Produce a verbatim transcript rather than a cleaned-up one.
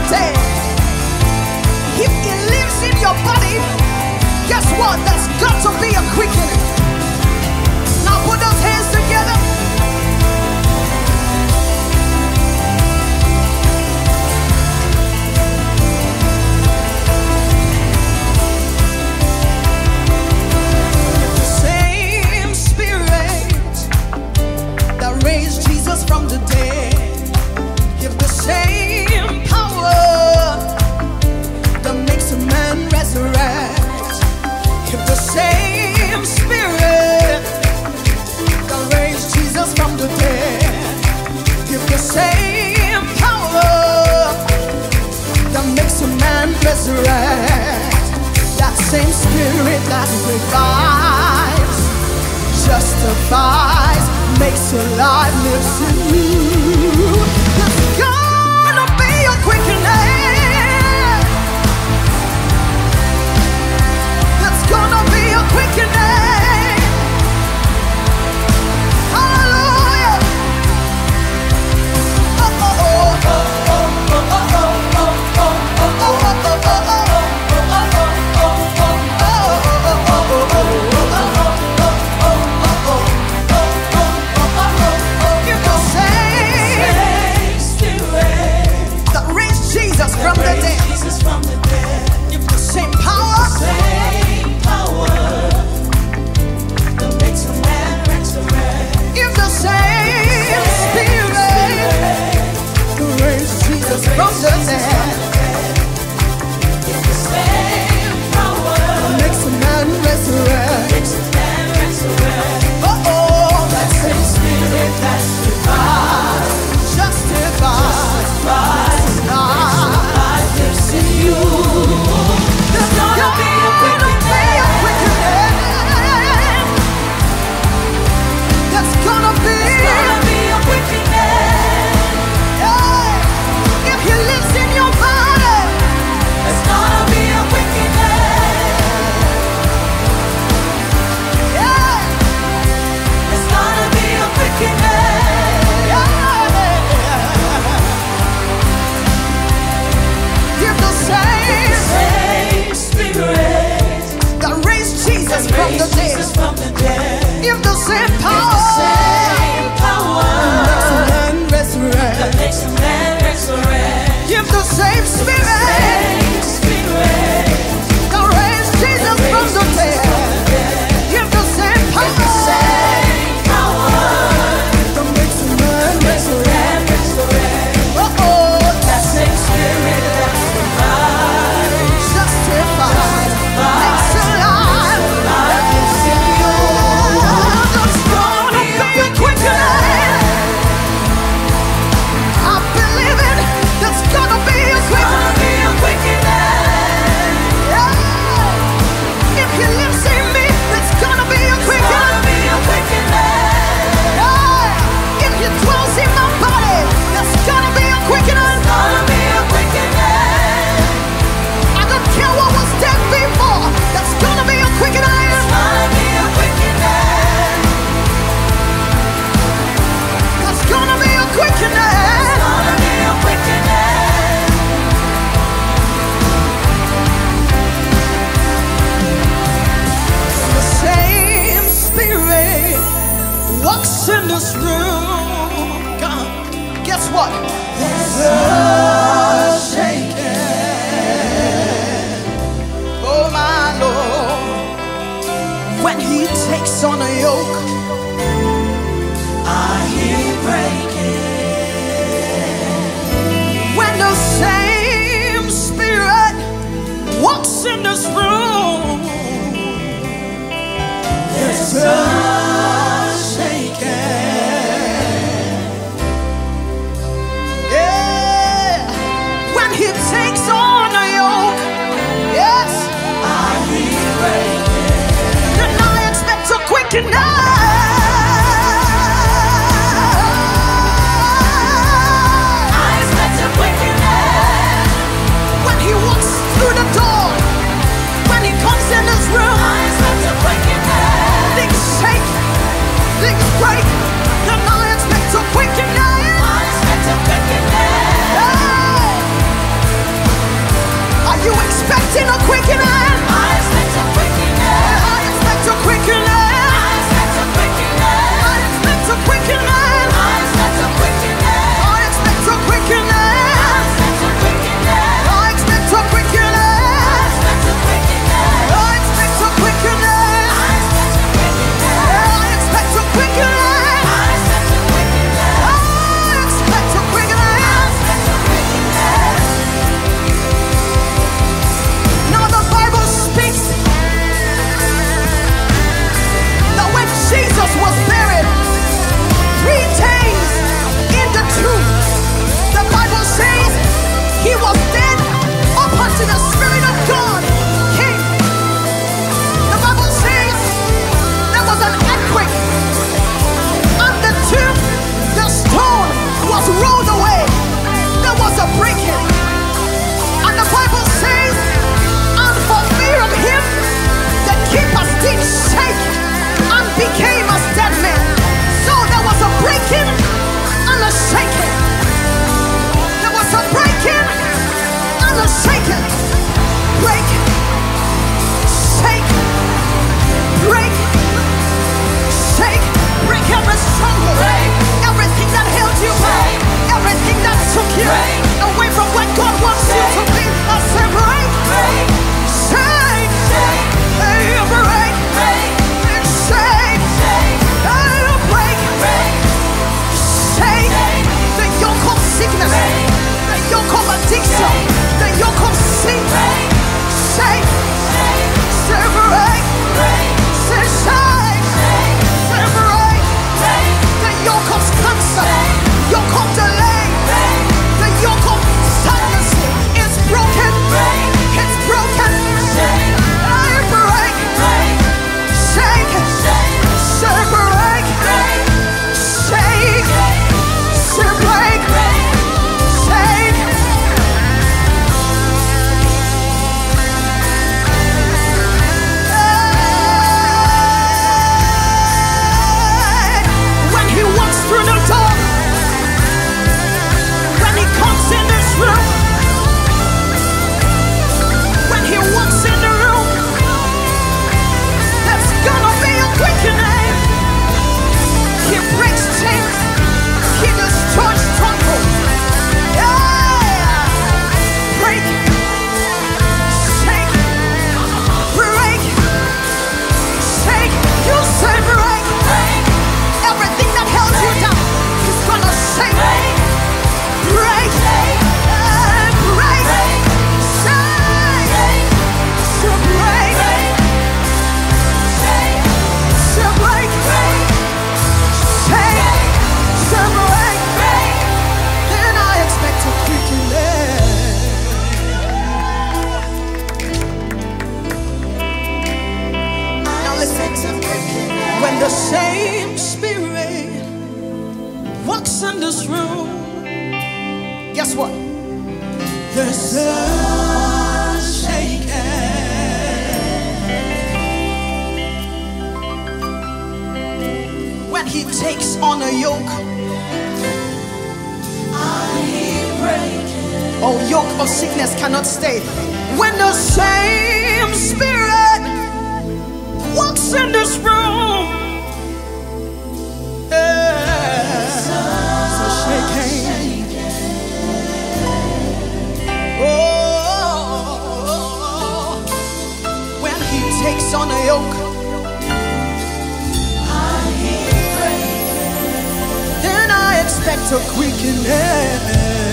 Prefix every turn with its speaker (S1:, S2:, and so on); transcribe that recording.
S1: dead. If it lives in your body, guess what? There's got to be a quickening. Now put those hands together. The same Spirit that raised Jesus from the dead, give the same power that makes a man resurrect. If the same Spirit that raised Jesus from the dead, if the same power that makes a man resurrect, that same Spirit that revives, justifies, makes alive, lives in you, there's gonna be a quickening. Gonna be a quickening. Hallelujah. Oh oh oh oh oh oh oh oh You're the same Spirit that raised Jesus from the dead. You've the same power. From the dead, it's the same power that makes a man resurrect. Makes a man resurrect. Oh oh, that same Spirit that justifies, justifies, justifies, life lives in you. There's gonna be a quickening. There's gonna be a quickening. From the dead, give the same power, same power that makes a man resurrect. That makes a man resurrect. Give the same Spirit, same Spirit that raised Jesus from the dead. Give the same power, same power that makes a man resurrect. Oh oh, that same Spirit that survives, justifies, makes alive. In this room, God, guess what? There's a shaking. Oh my Lord, when He takes on a yoke, I hear breaking. When the same Spirit walks in this room, there's a He takes on a yoke. Yes, I hear breaking. Then I expect to quicken now. expecting a quickening. I expect a quickening. I expect a quickening. I expect a quickening. I expect a quickening. I expect a quickening. I expect a quickening. I expect a quickening. I expect a quickening. I expect a quickening. I expect a quickening. I expect a quickening. I expect a quickening. I expect a quickening. Now the Bible speaks that when Jesus was buried three days in the tomb, the Bible says he was dead up until the Spirit of God came. The Bible says there was an earthquake and the tomb, the stone was rolled away. There was a breaking. And the Bible says, and for fear of him, the keepers did shake and became as dead men. So there was a breaking and a shaking. There was a breaking and a shaking. Break, shake, break, shake, break every stronghold, everything that held you back, everything that took you away from what God wants you to be. I say break, shake, hey, break, shake, hey, break, shake, the yoke of sickness, the yoke of addiction, the yoke of sin, shake, say break, say shake, say break, the yoke of cancer, yoke of delay, the yoke of sadness is broken, it's broken, I break, shake, say break, shake, say break, shake. When he walks through the door, when he comes in this room, when he walks in the room, there's gonna be a quickening. He breaks chains, he destroys strongholds. Yeah, break, shake, break, shake. You say break, everything that held you down, he's gonna shake, break, uh, break, shake, so break, so break, shake, so break. Then I expect a quickening. Now listen, when the same Spirit walks in this room, guess what? The sun shaking. When he takes on a yoke, oh, yoke of sickness cannot stay. When the same Spirit walks in this room, yeah, so shaking. Oh, when he takes on a yoke, then I expect a quickening.